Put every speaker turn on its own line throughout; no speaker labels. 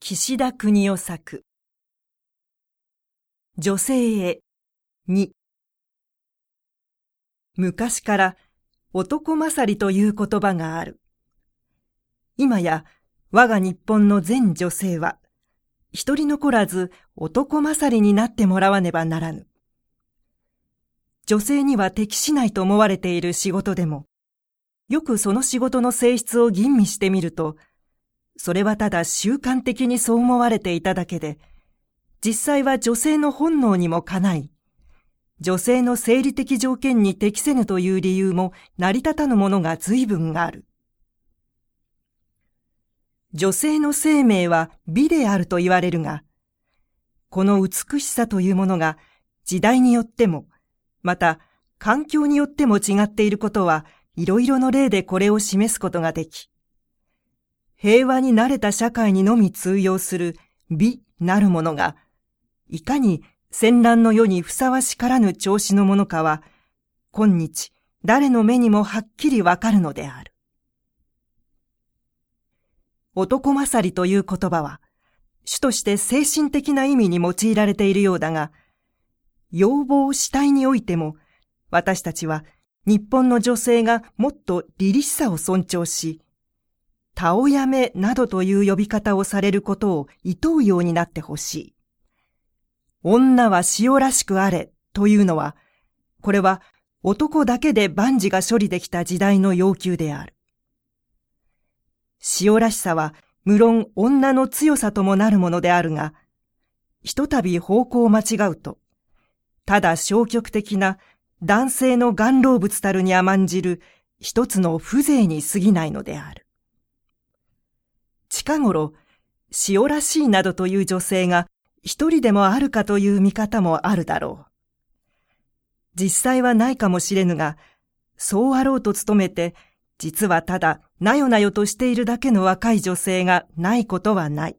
岸田國男作女性へ2。昔から男勝りという言葉がある。今や我が日本の全女性は一人残らず男勝りになってもらわねばならぬ。女性には適しないと思われている仕事でも、よくその仕事の性質を吟味してみると、それはただ習慣的にそう思われていただけで、実際は女性の本能にもかない、女性の生理的条件に適せぬという理由も成り立たぬものが随分ある。女性の生命は美であると言われるが、この美しさというものが時代によっても、また環境によっても違っていることはいろいろの例でこれを示すことができ、平和に慣れた社会にのみ通用する美なるものが、いかに戦乱の世にふさわしからぬ調子のものかは、今日誰の目にもはっきりわかるのである。男勝りという言葉は、主として精神的な意味に用いられているようだが、要望主体においても、私たちは日本の女性がもっと凛々しさを尊重し、たおやめなどという呼び方をされることを厭うようになってほしい。女は塩らしくあれというのは、これは男だけで万事が処理できた時代の要求である。塩らしさは無論女の強さともなるものであるが、ひとたび方向を間違うと、ただ消極的な男性の顔老物たるに甘んじる一つの風情に過ぎないのである。近頃、塩らしいなどという女性が一人でもあるかという見方もあるだろう。実際はないかもしれぬが、そうあろうと努めて、実はただなよなよとしているだけの若い女性がないことはない。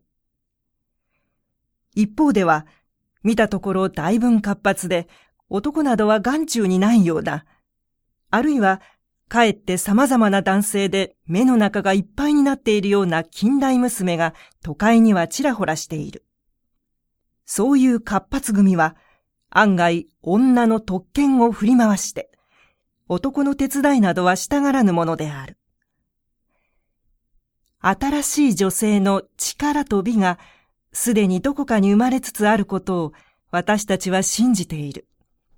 一方では、見たところ大分活発で、男などは眼中にないような、あるいは、かえって様々な男性で目の中がいっぱいになっているような近代娘が都会にはちらほらしている。そういう活発組は案外女の特権を振り回して、男の手伝いなどはしたがらぬものである。新しい女性の力と美がすでにどこかに生まれつつあることを私たちは信じている。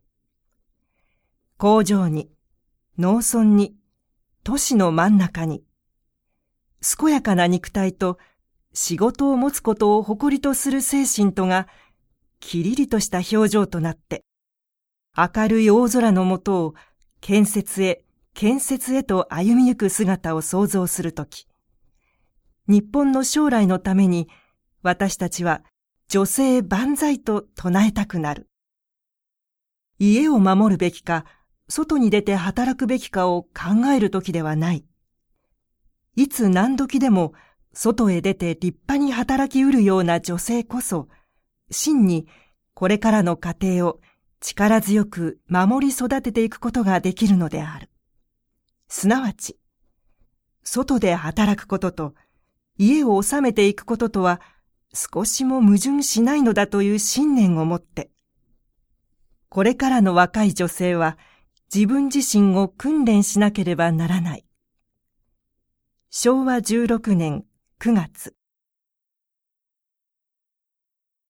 工場に、農村に、都市の真ん中に、健やかな肉体と仕事を持つことを誇りとする精神とが、きりりとした表情となって、明るい大空のもとを建設へと歩みゆく姿を想像するとき、日本の将来のために私たちは女性万歳と唱えたくなる。家を守るべきか、外に出て働くべきかを考えるときではない。いつ何時でも外へ出て立派に働きうるような女性こそ、真にこれからの家庭を力強く守り育てていくことができるのである。すなわち、外で働くことと家を治めていくこととは少しも矛盾しないのだという信念を持って、これからの若い女性は自分自身を訓練しなければならない。昭和16年9月。